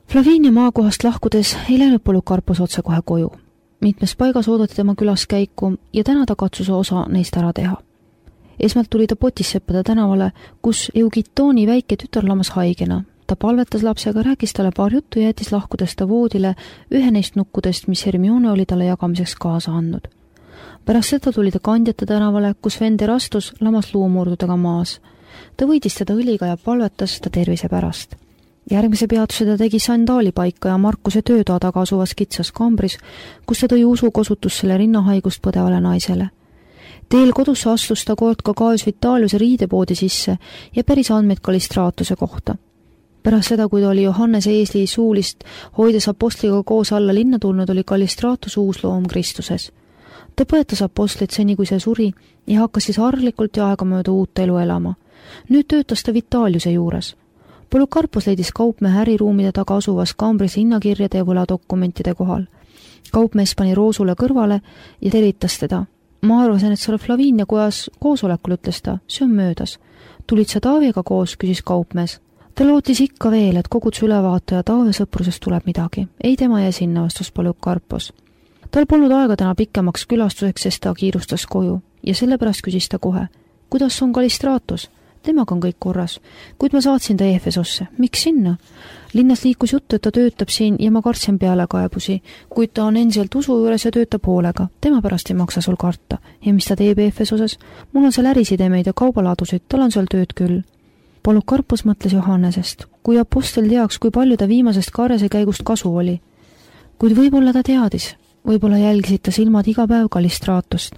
Flavinia maakohast lahkudes ei läinud Polikarpos otse kohe koju. Mitmes paigas oodati tema külaskäiku ja täna ta katsuse osa neist ära teha. Esmalt tuli ta Potisseppade tänavale, kus Eugitoni väike tütar lamas haigena. Ta palvetas lapsega, rääkis talle paar juttu ja jättis lahkudes ta voodile ühe neist nukkudest, mis Hermione oli talle jagamiseks kaasa andnud. Pärast seda tuli ta Kandjate tänavale, kus vend Erastus lamas luumurdudega maas. Ta võidis teda õliga ja palvetas ta tervise pärast. Järgmise peatuse ta tegi Sandaali paika ja Markuse töötoa taga asuvas kitsas kambris, kus ta tõi usukosutus selle rinnahaigust põdevale naisele. Teel kodusse astus ta kord ka Gaius Vitaliuse riidepoodi sisse ja päris andmeid Kalistraatuse kohta. Pärast seda, kui ta oli Johannese eesli suulist hoides apostliga koos alla linna tulnud, oli Kalistraatus uus loom Kristuses. Ta põetas apostlit seni, kui see suri ja hakkas siis harlikult ja aegamööda uut elu elama. Nüüd töötas ta Vitaliuse juures. Polikarpos leidis kaupmehe äriruumide taga asuvas kambris hinnakirjade ja võladokumentide kohal. Kaupmees pani Roosule kõrvale ja teritas teda. Ma arvasin, et sa oled Flavinia kojas koosolekul, ütles ta. See on möödas. Tulid sa Taaviga koos, küsis kaupmees. Ta lootis ikka veel, et koguduse ülevaataja Taavi sõprusest tuleb midagi. Ei tema jäi sinna, vastus Polikarpos. Tal polnud aega täna pikemaks külastuseks, sest ta kiirustas koju ja sellepärast küsis ta kohe. Kuidas on Kalistraatus? Temaga on kõik korras, kuid ma saatsin ta Efesosse. Miks sinna? Linnas liikus juttu, et ta töötab siin ja ma kartsin pealekaebusi, kuid ta on endiselt usu juures ja töötab hoolega. Tema pärast ei maksa sul karta. Ja mis ta teeb Efesoses? Mul on seal ärisidemeid ja kaubaladusid, tal on seal tööd küll. Polikarpos mõtles Johannesest. Kui apostel teaks, kui palju ta viimasest karjase käigust kasu oli. Kuid võib-olla ta teadis. Võib-olla jälgisid ta silmad iga päev Kalistraatust.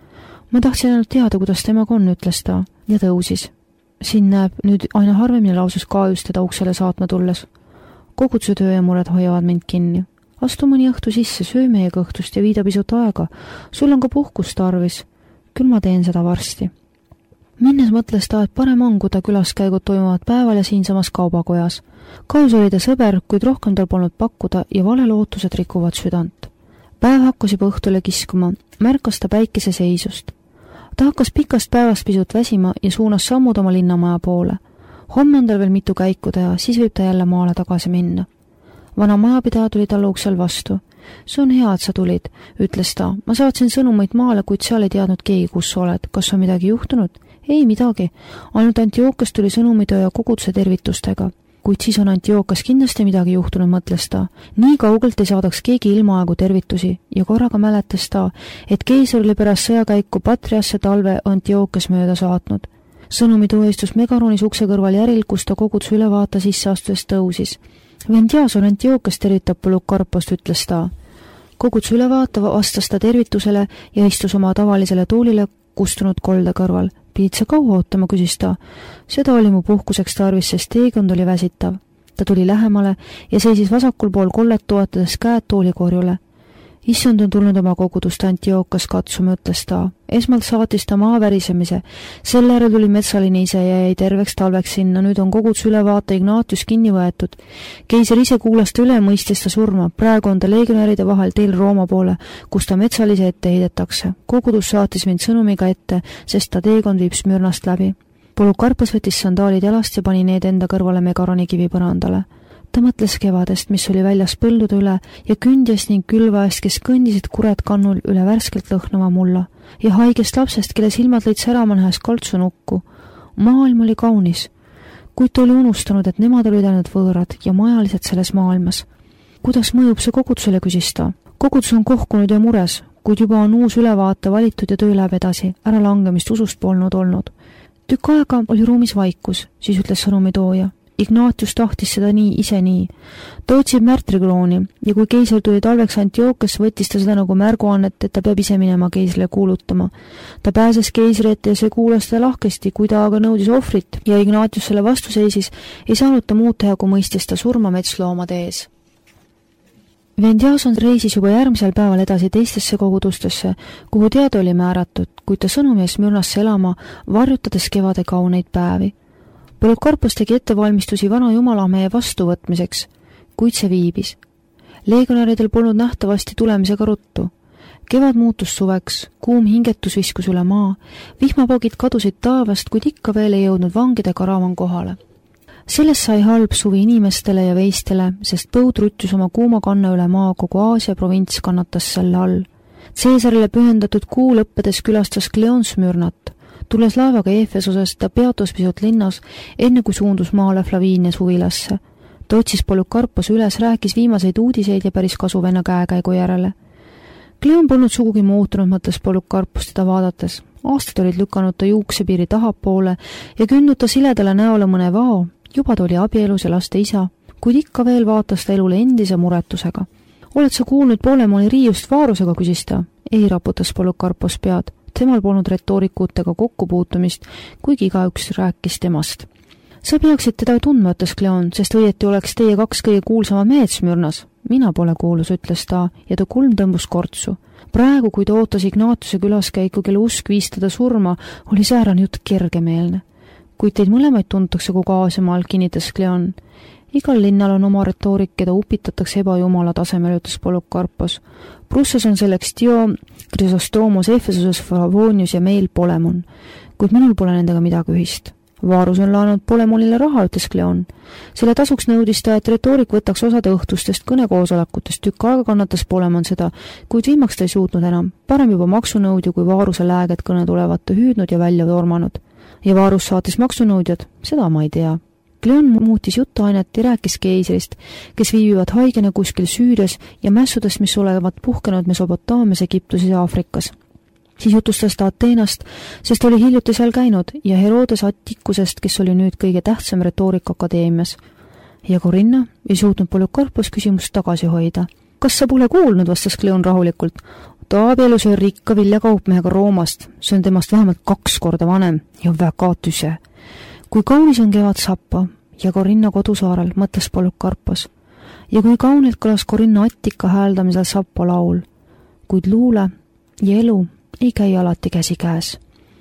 Ma tahtsin ainult teada, kuidas temaga on, ütles ta ja tõusis. Siin näeb nüüd aina harvemini lausus Gaius teda uksele saatma tulles. Koguduse töö ja mured hoiavad mind kinni. Astu mõni õhtu sisse, söö meiega õhtust ja viida pisut aega. Sul on ka puhkust tarvis. Küll ma teen seda varsti. Minnes mõtles ta, et parem on, kui ta külaskäigud toimuvad päeval ja siinsamas kaubakojas. Gaius oli ta sõber, kuid rohkem tal polnud pakkuda ja valelootused rikuvad südant. Päev hakkas juba õhtule kiskuma. Märkas ta päikese seisust. Ta hakkas pikast päevast pisut väsima ja suunas sammud oma linnamaja poole. Homme on tal veel mitu käiku teha, siis võib ta jälle maale tagasi minna. Vana majapidaja tuli talle uksel vastu. See on hea, et sa tulid, ütles ta. Ma saatsin sõnumeid maale, kuid seal ei teadnud keegi, kus sa oled. Kas on midagi juhtunud? Ei midagi. Ainult Antiochias tuli sõnumitöö ja koguduse tervitustega. Kuid siis on Antiochias kindlasti midagi juhtunud, mõtles ta. Nii kaugelt ei saadaks keegi ilmaaegu tervitusi ja korraga mäletas ta, et keisar oli pärast sõjakäiku Patriasse talve Antiochias mööda saatnud. Sõnumitöö istus Megaronis ukse kõrval järil, kus ta koguduse ülevaata sisse astudes tõusis. Vend Jaason Antiochias tervitab Polikarpost, ütles ta. Koguduse ülevaata vastas ta tervitusele ja istus oma tavalisele toolile kustunud kolde kõrval. Pidid sa kaua ootama, küsis ta. Seda oli mu puhkuseks tarvis, sest teekond oli väsitav. Ta tuli lähemale ja seisis vasakul pool kollet toetades käed toolikorjule. Issand on tulnud oma kogudust Antiochias katsuma, ütles ta. Esmalt saatis ta maa värisemise. Selle järel tuli metsaline ise ja jäi terveks talveks sinna. Nüüd on koguduse ülevaata Ignatius kinni võetud. Keiser ise kuulas ta üle ja mõistis ta surma. Praegu on ta legionäride vahel teel Rooma poole, kus ta metsalise ette heidetakse. Kogudus saatis mind sõnumiga ette, sest ta teekond viib Smürnast läbi. Polikarpos võttis sandaalid jalast ja pani need enda kõrvale Megaroni kivipõrandale. Ta mõtles kevadest, mis oli väljas põldude üle ja kündjast ning külvaest, kes kõndisid kured kannul üle värskelt lõhnava mulla ja haigest lapsest, kelle silmad lõid särama nähes kaltsu nukku. Maailm oli kaunis, kuid ta oli unustanud, et nemad olid ainult võõrad ja majalised selles maailmas. Kuidas mõjub see kogudusele, küsis ta. Kogudus on kohkunud ja mures, kuid juba on uus ülevaate valitud ja töö läheb edasi, ära langemist usust polnud olnud. Tükk aega oli ruumis vaikus, siis ütles sõnumitooja. Ignatius tahtis seda ise nii. Ta otsib märtrikrooni ja kui keiser tuli talveks Antiochias, võttis ta seda nagu märguannet, et ta peab ise minema keisrile kuulutama. Ta pääses keisri ette ja see kuulas teda lahkesti, kui ta aga nõudis ohvrit ja Ignatius selle vastu seisis, ei saanud ta muud teha, kui mõistis ta surma metsloomade ees. Vend Jaason reisis juba järgmisel päeval edasi teistesse kogudustesse, kuhu teada oli määratud, kuid ta sõnumi ees Mürnasse elama, varjutades kevade kauneid päevi. Polikarpos tegi ettevalmistusi vana jumalamehe vastuvõtmiseks, kuid see viibis. Legionäridel polnud nähtavasti tulemisega ruttu. Kevad muutus suveks, kuum hingetus viskus üle maa, vihmapagid kadusid taevast, kuid ikka veel ei jõudnud vangide karavan kohale. Sellest sai halb suvi inimestele ja veistele, sest põud ruttus oma kuuma kanna üle maa, kogu Aasia provints kannatas selle all. Caesarile pühendatud kuu lõppedes külastas Cleon Smürnat. Tulles laevaga Efesosest, ta peatus pisut linnas, enne kui suundus maale Flavinia suvilasse. Ta otsis Polycarpos üles, rääkis viimaseid uudiseid ja päris kasuvenna käekäigu järele. Cleon polnud sugugi muutunud, mõtles Polycarpos teda vaadates. Aastad olid lükanud ta juuksepiiri tahapoole ja kündnud ta siledale näole mõne vao. Juba ta oli abielus ja laste isa, kuid ikka veel vaatas ta elule endise muretusega. Oled sa kuulnud Polemoni riiust Vaarusega, küsis ta? Ei, raputas Polycarpos pead. Temal polnud retoorikutega kokkupuutumist, kuigi igaüks rääkis temast. Sa peaksid teda tundma, ütles Cleon, sest õieti oleks teie kaks kõige kuulsama mehed Smürnas. Mina pole kuulus, ütles ta, ja ta kulm tõmbus kortsu. Praegu, kui ta ootas Ignatiuse külaskäiku, kelle usk viis teda surma, oli säärane jutt kergemeelne. Kuid teid mõlemaid tuntakse kogu Aasiamaal, kinnitas Cleon. Igal linnal on oma retoorik, keda upitatakse ebajumala tasemel, ütles Polycarpos. Prussias on selleks Dio, Chrysostomos, Efesoses, Favonius ja meil Polemon, kuid minul pole nendega midagi ühist. Vaarus on laanud Polemonile raha, ütles Cleon. Selle tasuks nõudis ta, et retoorik võtaks osade õhtustest kõnekoosolekutest. Tükk aega kannatas Polemon seda, kuid viimaks ta ei suutnud enam. Parem juba maksunõudju, kui Vaaruse lääged kõne tulevat hüüdnud ja välja tormanud. Ja Vaarus saatis maksunõudjad? Seda ma ei tea. Cleon muutis jutuainet ja rääkis keisrist, kes viibivad haigena kuskil Süürias ja mässudest, mis olevat puhkenud Mesopotaamias, Egiptuses ja Aafrikas. Siis jutustas ta Ateenast, sest oli hiljuti seal käinud, ja Herodes Attikusest, kes oli nüüd kõige tähtsam retoorikaakadeemias. Ja Corinna ei suutnud Polycarpos küsimust tagasi hoida. Kas sa pole kuulnud, vastas Cleon rahulikult. Ta abielus on rikka viljakaupmehega Roomast, see on temast vähemalt 2 korda vanem ja väga tüse. Kui kaunis on kevad Sappa ja Corinna kodusaarel, mõtles Polycarpos. Ja kui kaunilt kõlas Corinna Attika hääldamisel Sappa laul, kuid luule ja elu ei käi alati käsi käes.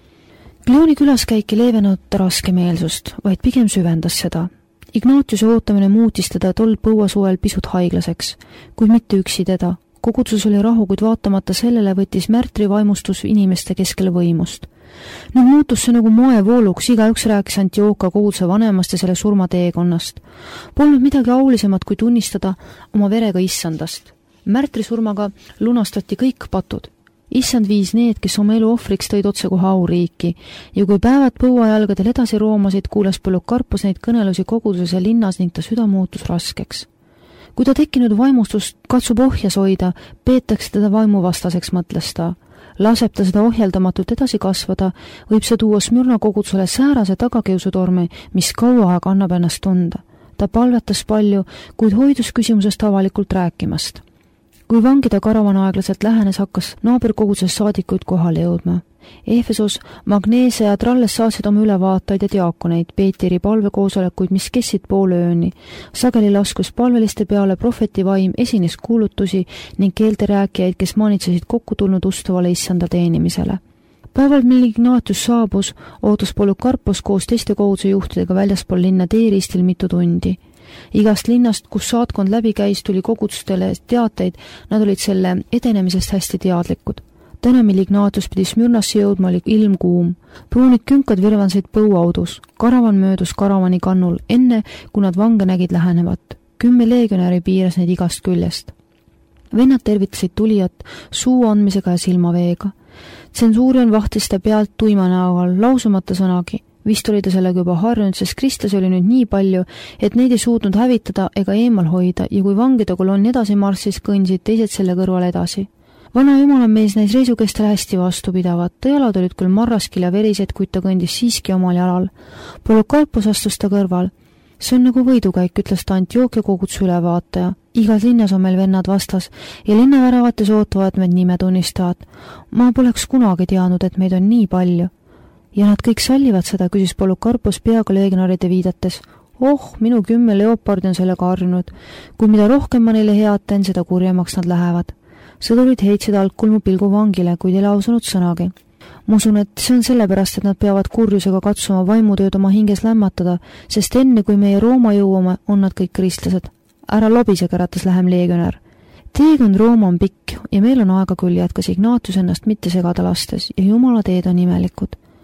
Cleoni külaskäik ei leevenud ta raskemeelsust, vaid pigem süvendas seda. Ignatiuse ootamine muutis teda tol põuasuvel pisut haiglaseks, kuid mitte üksi teda. Kogudus oli rahu, kuid vaatamata sellele võttis märtri vaimustus inimeste keskel võimust. Nüüd muutus see nagu moevooluks, igaüks rääkis Antiochia koguduse vanemast ja selle surmateekonnast. Polnud midagi aulisemat, kui tunnistada oma verega issandast. Märtri surmaga lunastati kõik patud. Issand viis need, kes oma elu ohvriks tõid otse kohe auriiki, ja kui päevad põuajalgadel edasi roomasid, kuulas Polycarpos neid kõnelusi koguduses ja linnas ning ta süda muutus raskeks. Kui ta tekkinud vaimustust katsub ohjas hoida, peetakse teda vaimuvastaseks, mõtles ta. Laseb ta seda ohjeldamatult edasi kasvada, võib see tuua Smürna kogudusele säärase tagakiusutormi, mis kaua aega annab ennast tunda. Ta palvetas palju, kuid hoidus küsimusest avalikult rääkimast. Kui vangide karavan aeglaselt lähenes, hakkas naaberkoguduses saadikuid kohale jõudma. Efesos, Magneese ja Tralles saatsid oma ülevaatajaid ja diaakoneid, Peetri palvekoosolekuid, mis kestsid poole ööni. Sageli laskus palveliste peale prohveti vaim, esines kuulutusi ning keelte rääkijaid, kes maanitsesid kokku tulnud ustavale issanda teenimisele. Päeval, mil Ignatius saabus, ootas Polycarpos koos teiste koguduse juhtidega väljaspool linna teeristil mitu tundi. Igast linnast, kus saatkond läbi käis, tuli kogudustele teateid, nad olid selle edenemisest hästi teadlikud. Täna, mil Ignatius pidi Smürnasse jõudma, oli ilm kuum. Pruunid künkad virvansid põuaudus. Karavan möödus karavani kannul, enne kui nad vange nägid lähenevat. 10 leegionäri piiras neid igast küljest. Vennad tervitasid tulijat suu andmisega ja silmaveega. Tsensuurion vahtis ta pealt tuima näogal, lausumata sõnagi. Vist oli ta sellega juba harjunud, sest kristlasi oli nüüd nii palju, et neid ei suutnud hävitada ega eemal hoida ja kui vangide kolonn edasi marssis, kõndisid teised selle kõrval edasi. Vana jumalamees näis reisukestel hästi vastupidavat, ta jalad olid küll marraskil ja verised, kuid ta kõndis siiski omal jalal. Polycarpos astus ta kõrval. See on nagu võidukäik, ütles ta Antiochia koguduse ülevaataja. Igas linnas on meil vennad vastas ja linnaväravates ootavad meid nimetunnistajad. Ma poleks kunagi teadnud, et meid on nii palju. Ja nad kõik sallivad seda, küsis Polycarpos peaga leegionaride viidates. Oh, minu 10 leopardi on sellega harjunud. Kui mida rohkem ma neile head teen, seda kurjemaks nad lähevad. Sõdurid heitsid algkulmu pilgu vangile, kuid ei lausunud sõnagi. Ma usun, et see on sellepärast, et nad peavad kurjusega katsuma vaimutööd oma hinges lämmatada, sest enne kui meie Rooma jõuame, on nad kõik kristlased. Ära lobise, käratas lähem leegionär. Teekond Rooma on pikk ja meil on aega küll, jätkas Ignatius ennast mitte segada lastes ja jumala teed on imelikud.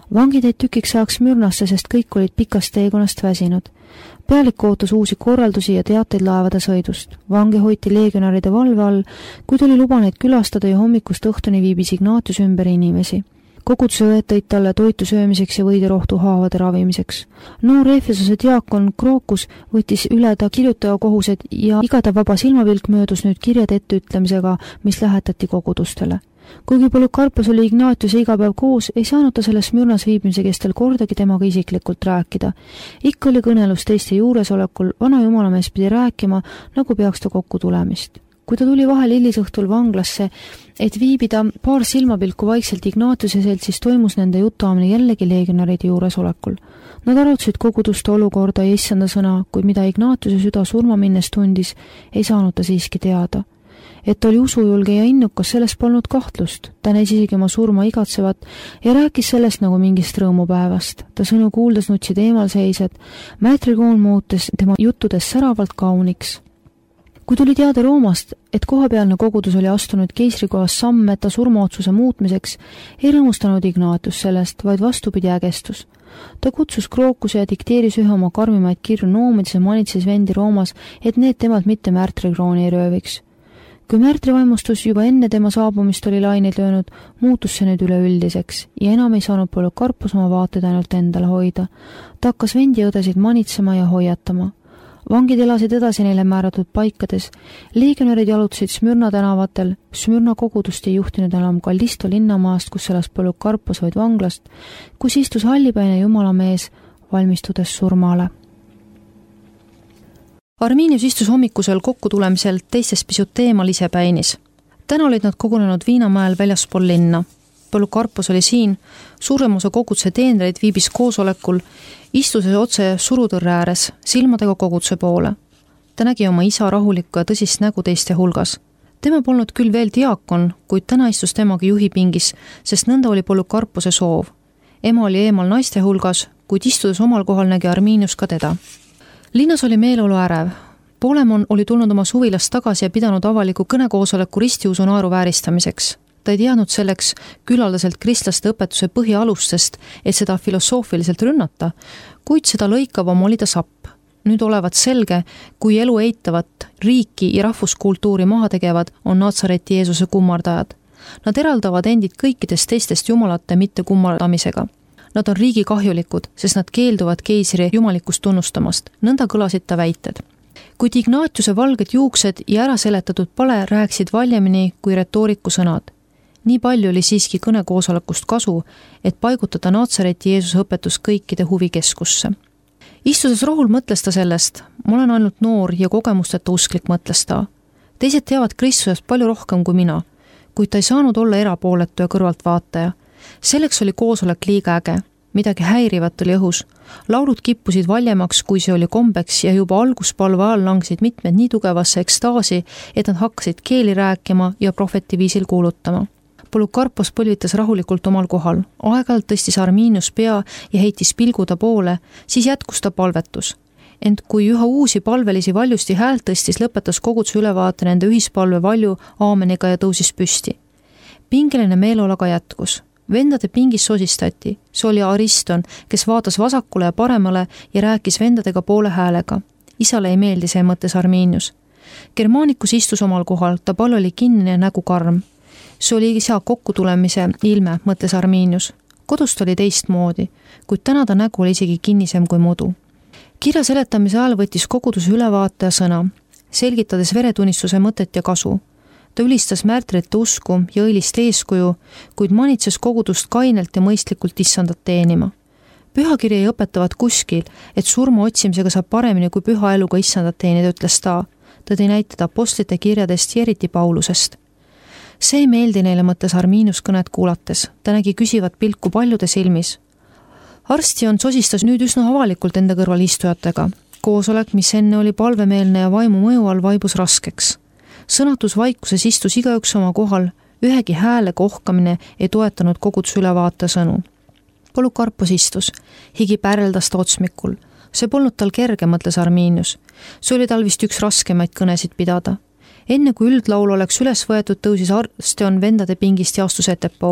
Vangid jäid tükiks ajaks Smyrnasse, sest kõik olid pikast teekonnast väsinud. Pealik ootas uusi korraldusi ja teateid laevade sõidust. Vange hoiti leegionäride valve all, kuid oli luba neid külastada ja hommikust õhtuni viibis Ignatius ümber inimesi. Koguduse õed tõid talle toitu söömiseks ja võiderohtu haavade ravimiseks. Noor Efesose diakon Krookus võttis üle ta kirjutaja kohused ja igatav vaba silmapilk möödus nüüd kirjade etteütlemisega, mis lähetati kogudustele. Kuigi Polycarpos oli Ignatiuse iga päev koos, ei saanud ta selles Smyrnas viibimise kestel kordagi temaga isiklikult rääkida. Ikka oli kõnelus teiste juuresolekul, vana jumalamees pidi rääkima, nagu peaks ta kokku tulemist. Kui ta tuli vahel hilisõhtul vanglasse, et viibida paar silmapilku vaikselt Ignatiuse sealt, siis toimus nende jutuamine jällegi leegionäride juuresolekul. Nad arutasid koguduste olukorda ja issanda sõna, kuid mida Ignatiuse süda surma minnes tundis, ei saanud ta siiski teada. Et ta oli usujulge ja innukas, sellest polnud kahtlust. Ta näis isegi oma surma igatsevat ja rääkis sellest nagu mingist rõõmupäevast. Ta sõnu kuuldes nutsid eemalseisjad, Mäetrikoon muutes tema juttudes säravalt kauniks. Kui tuli teada Roomast, et kohapealne kogudus oli astunud keisrikohas samme ta surmaotsuse muutmiseks, ei rõõmustanud Ignatius sellest, vaid vastupidi ägestus. Ta kutsus Krookuse ja dikteeris ühe oma karmimaid kirju noomides ja manitses vendi Roomas, et need temalt mitte märtrikrooni ei rööviks. Kui märtrivaimustus juba enne tema saabumist oli laineid löönud, muutus see nüüd üleüldiseks ja enam ei saanud Polycarpos oma vaated ainult endale hoida. Ta hakkas vendi õdesid manitsema ja hoiatama. Vangid elasid edasi neile määratud paikades. Leegionärid jalutasid Smyrna tänavatel. Smyrna kogudust ei juhtinud enam Kallisto linnamaast, kus elas Polycarpos, vaid vanglast, kus istus hallipäine jumalamees, valmistudes surmale. Arminius istus hommikusel kokkutulemisel teistest pisut eemal ise päinis. Täna olid nad kogunenud Viinamäel väljaspool linna. Polycarpos oli siin, suurem osa koguduse teenreid viibis koosolekul, istuses otse surutõrre ääres, silmadega koguduse poole. Ta nägi oma isa rahulikku ja tõsist nägu teiste hulgas. Tema polnud küll veel diakon, kuid täna istus temaga juhipingis, sest nõnda oli Polycarpose soov. Ema oli eemal naiste hulgas, kuid istudes omal kohal nägi Arminius ka teda. Linnas oli meeleolu ärev. Polemon oli tulnud oma suvilast tagasi ja pidanud avaliku kõnekoosoleku ristiusu naeru vääristamiseks. Ta ei teadnud selleks küllaldaselt kristlaste õpetuse põhialustest, et seda filosoofiliselt rünnata, kuid seda lõikavam oli ta sapp. Nüüd olevat selge, kui elu eitavat, riiki ja rahvuskultuuri maha tegevad, on Natsareti Jeesuse kummardajad. Nad eraldavad endid kõikidest teistest jumalate mitte kummardamisega. Nad on riigi kahjulikud, sest nad keelduvad keisri jumalikust tunnustamast. Nõnda kõlasid ta väited. Kuid Ignatiuse valged juuksed ja ära seletatud pale rääksid valjemini kui retooriku sõnad. Nii palju oli siiski kõnekoosolekust kasu, et paigutada Natsareti Jeesuse õpetus kõikide huvikeskusse. Istudes rohul mõtles ta sellest, ma olen ainult noor ja kogemusteta usklik, mõtles ta. Teised teavad Kristusest palju rohkem kui mina, kuid ta ei saanud olla erapooletu ja kõrvaltvaataja. Selleks oli koosolek liiga äge, midagi häirivat oli õhus. Laulud kippusid valjemaks, kui see oli kombeks ja juba alguspalve ajal langsid mitmed nii tugevasse ekstaasi, et nad hakkasid keeli rääkima ja prohveti viisil kuulutama. Polycarpos põlvitas rahulikult omal kohal. Aeg-ajalt tõstis Arminius pea ja heitis pilgu ta poole, siis jätkus ta palvetus. Ent kui üha uusi palvelisi valjusti häält tõstis, lõpetas koguduse ülevaate nende ühispalve valju aameniga ja tõusis püsti. Pingeline meeleolaga jätkus. Vendade pingis sosistati. See oli Ariston, kes vaatas vasakule ja paremale ja rääkis vendadega poole häälega. Isale ei meeldi see, mõttes Arminius. Germaanikus istus omal kohal, ta pall oli kinnine ja nägu karm. See oli isa kokkutulemise ilme, mõtles Arminius. Kodust oli teistmoodi, kuid täna ta nägu oli isegi kinnisem kui mudu. Kirja seletamise ajal võttis koguduse ülevaataja sõna, selgitades veretunnistuse mõtet ja kasu. Ta ülistas märtrite usku ja õilist eeskuju, kuid manitses kogudust kainelt ja mõistlikult issandat teenima. Pühakiri ei õpetavat kuskil, et surma otsimisega saab paremini kui püha eluga issandat teenida, ütles ta. Ta tõi näited apostlite kirjadest ja eriti Paulusest. See ei meeldi neile, mõttes Arminius kõnet kuulates. Ta nägi küsivat pilku paljude silmis. Arstion sosistas nüüd üsna avalikult enda kõrval istujatega. Koosolek, mis enne oli palvemeelne ja vaimu mõju all, vaibus raskeks. Sõnatus vaikuses istus igaüks oma kohal, ühegi hääle kohkamine ei toetanud koguduse ülevaate sõnu. Polycarpos istus, higi päreldas ta otsmikul. See polnud tal kerge, mõtles Arminius. See oli tal vist üks raskemaid kõnesid pidada. Enne kui üldlaul oleks üles võetud, tõusis Arstion vendade pingist ja astus ettepoole.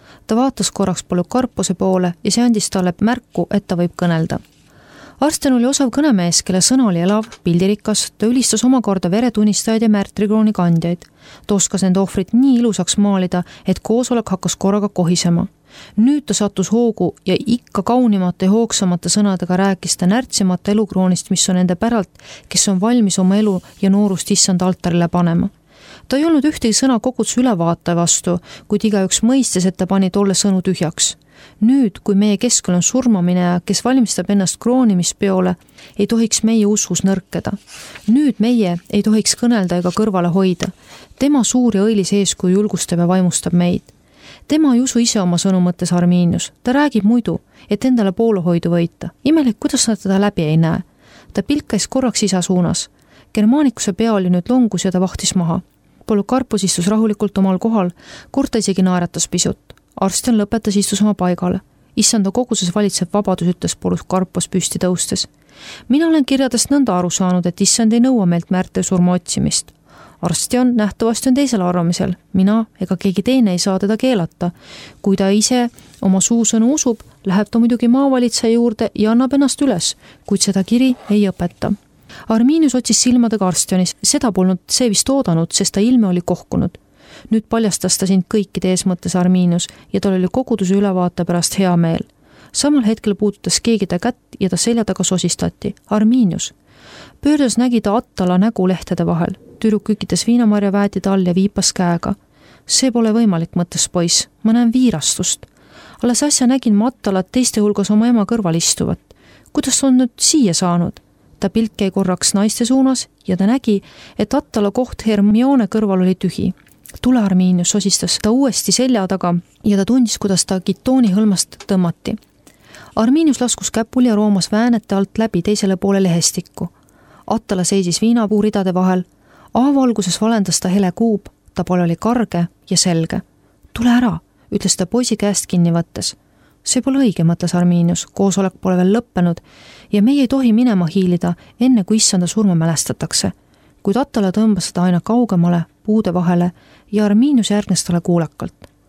Ta vaatas korraks Polikarpuse poole ja see andis talle märku, et ta võib kõnelda. Arsten oli osav kõnemees, kelle sõna oli elav, pildirikas, ta ülistas omakorda veretunnistajaid ja märtrikrooni kandjaid. Ta oskas nende ohvrit nii ilusaks maalida, et koosolek hakkas korraga kohisema. Nüüd ta sattus hoogu ja ikka kaunimate ja hoogsamate sõnadega rääkis ta närtsimata elukroonist, mis on nende päralt, kes on valmis oma elu ja noorust issand altarile panema. Ta ei olnud ühtegi sõna koguduse ülevaataja vastu, kuid igaüks mõistes, et ta pani tolle sõnu tühjaks. Nüüd, kui meie keskel on surmamineja, kes valmistab ennast kroonimispeole, ei tohiks meie usus nõrkeda. Nüüd meie ei tohiks kõnelda ega kõrvale hoida. Tema suur ja õilis eeskuju julgustab ja vaimustab meid. Tema ei usu ise oma sõnu mõttes Arminius. Ta räägib muidu, et endale poolehoidu võita. Imelik, kuidas nad teda läbi ei näe. Ta pilkais korraks isa suunas. Germaanikuse pea oli nüüd longus ja ta vahtis maha. Polikarpus istus rahulikult omal kohal, kord ta isegi naeratas pisut. Arsten lõpetas istus oma paigale. Issanda koguses valitseb vabadus, ütles Polikarpus püsti tõustes. Mina olen kirjadest nõnda aru saanud, et issand ei nõua meilt märte surma otsimist. Arstjan nähtavasti on teisel arvamisel. Mina ega keegi teine ei saa teda keelata. Kui ta ise oma suusõnu usub, läheb ta muidugi maavalitseja juurde ja annab ennast üles, kuid seda kiri ei õpeta. Arminius otsis silmadega Arstjanis. Seda polnud see vist oodanud, sest ta ilme oli kohkunud. Nüüd paljastas ta sind kõikide ees mõttes Arminius ja tal oli koguduse ülevaate pärast hea meel. Samal hetkel puudutas keegi ta kätt ja ta selja taga sosistati. Arminius. Pöördes nägi ta Attala nägu lehtede vahel. Tüdruk kükitas viinamarja väetide all ja viipas käega. See pole võimalik, mõtles poiss. Ma näen viirastust. Alles asja nägin ma Attalat teiste hulgas oma ema kõrval istuvat. Kuidas on nüüd siia saanud? Ta pilk jäi korraks naiste suunas ja ta nägi, et Attala koht Hermione kõrval oli tühi. Tule, Arminius, sosistas ta uuesti selja taga ja ta tundis, kuidas ta gitooni hõlmast tõmmati. Arminius laskus käpuli ja roomas väänete alt läbi teisele poole lehestikku. Attala seisis viinapuuridade vahel. Aavalguses valendas ta hele kuub, ta poole oli karge ja selge. Tule ära, ütles ta poisi käest kinni võttes. See pole õige, mõtles Arminius, koosolek pole veel lõppenud ja meie ei tohi minema hiilida, enne kui issanda surma mälestatakse. Kuid Attala tõmbas seda aina kaugemale, puude vahele ja Arminius järgnes talle kuulekalt.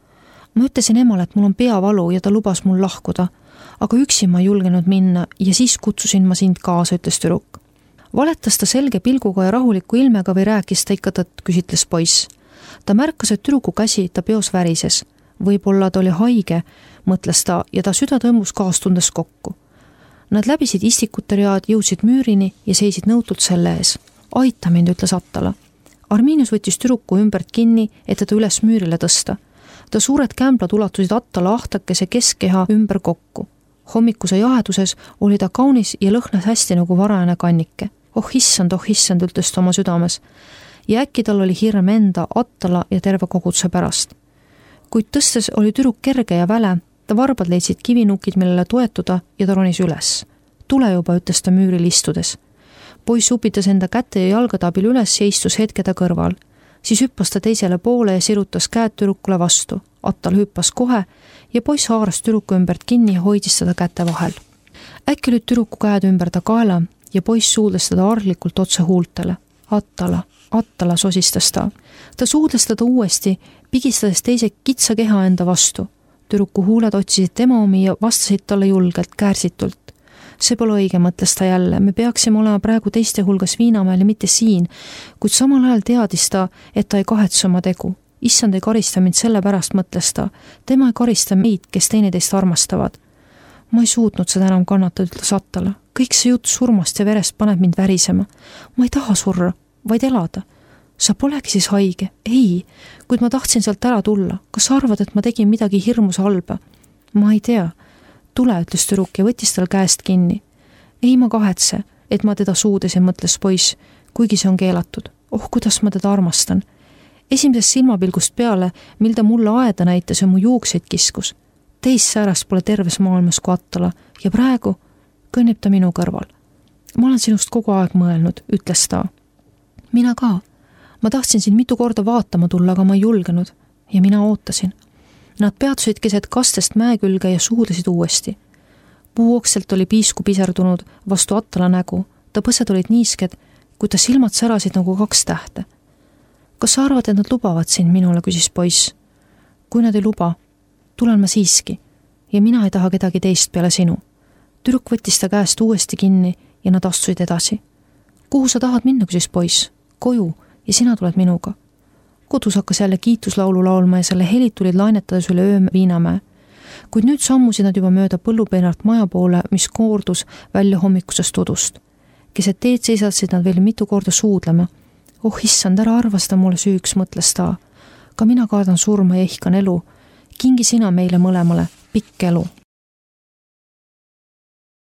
Ma ütlesin emale, et mul on peavalu ja ta lubas mul lahkuda, aga üksi ma ei julgenud minna ja siis kutsusin ma sind kaasa, ütles tüdruk. Valetas ta selge pilguga ja rahuliku ilmega või rääkis ta ikka tõtt, küsitles poiss. Ta märkas, et tüdruku käsi ta peos värises. Võib-olla ta oli haige, mõtles ta ja ta süda tõmbus kaastundes kokku. Nad läbisid istikute read, jõudsid müürini ja seisid nõutult selle ees. Aita mind, ütles Attala. Arminius võttis tüdruku ümbert kinni, et teda üles müürile tõsta. Ta suured kämblad ulatusid Attala ahtakese keskkeha ümber kokku. Hommikuse jaheduses oli ta kaunis ja lõhnas hästi nagu varajane kannike. Oh issand, ütles ta oma südames. Ja äkki tal oli hirm enda, Attala ja terve koguduse pärast. Kuid tõstes oli tüdruk kerge ja väle, ta varbad leidsid kivinukid, millele toetuda ja ta ronis üles. Tule juba, ütles ta müüril istudes. Poiss upitas enda käte ja jalgade abil üles ja istus hetke ta kõrval. Siis hüppas ta teisele poole ja sirutas käed tüdrukule vastu. Attal hüppas kohe ja poiss haaras tüdruku ümbert kinni ja hoidis teda käte vahel. Äkki olid tüdruku käed ümber ta kaela ja poiss suudles teda arglikult otse huultele. Attala, sosistas ta. Ta suudles teda uuesti, pigistades teise kitsa keha enda vastu. Tüdruku huuled otsisid tema omi ja vastasid talle julgelt, käärsitult. See pole õige, mõtles ta jälle. Me peaksime olema praegu teiste hulgas Viinamäel ja mitte siin, kuid samal ajal teadis ta, et ta ei kahetse oma tegu. Issand ei karista mind selle pärast, mõtles ta. Tema ei karista meid, kes teineteist armastavad. Ma ei suutnud seda enam kannatada, ütles Attala. Kõik see jutt surmast ja verest paneb mind värisema. Ma ei taha surra, vaid elada. Sa polegi siis haige? Ei, kuid ma tahtsin sealt ära tulla. Kas sa arvad, et ma tegin midagi hirmus halba? Ma ei tea. Tule, ütles tüdruk ja võttis tal käest kinni. Ei, ma kahetse, et ma teda suudesin, mõtles poiss, kuigi see on keelatud. Oh, kuidas ma teda armastan. Esimesest silmapilgust peale, mil ta mulle aeda näitas ja mu juukseid kiskus. Teist säärast pole terves maailmas kui Attala ja praegu kõnnib ta minu kõrval. Ma olen sinust kogu aeg mõelnud, ütles ta. Mina ka. Ma tahtsin sind mitu korda vaatama tulla, aga ma ei julgenud ja mina ootasin. Nad peatusid keset kastest mäe külge ja suudlesid uuesti. Puuokselt oli piisku piserdunud vastu Attala nägu. Ta põsed olid niisked, kui ta silmad särasid nagu 2 tähte. Kas sa arvad, et nad lubavad sind minule, küsis poiss. Kui nad ei luba, tulen ma siiski ja mina ei taha kedagi teist peale sinu. Tüdruk võttis ta käest uuesti kinni ja nad astusid edasi. Kuhu sa tahad minna, küsis poiss? Koju ja sina tuled minuga. Kodus hakkas jälle kiituslaulu laulma ja selle helid tulid lainetades üle öö Viinamäe. Kuid nüüd sammusid nad juba mööda põllupeenart maja poole, mis koordus välja hommikusest udust. Keset teed seisasid nad veel mitu korda suudlema. Oh issand, ära arva seda mulle süüks, mõtles ta. Ka mina kardan surma ja ihkan elu. Kingi sina meile mõlemale pikk elu.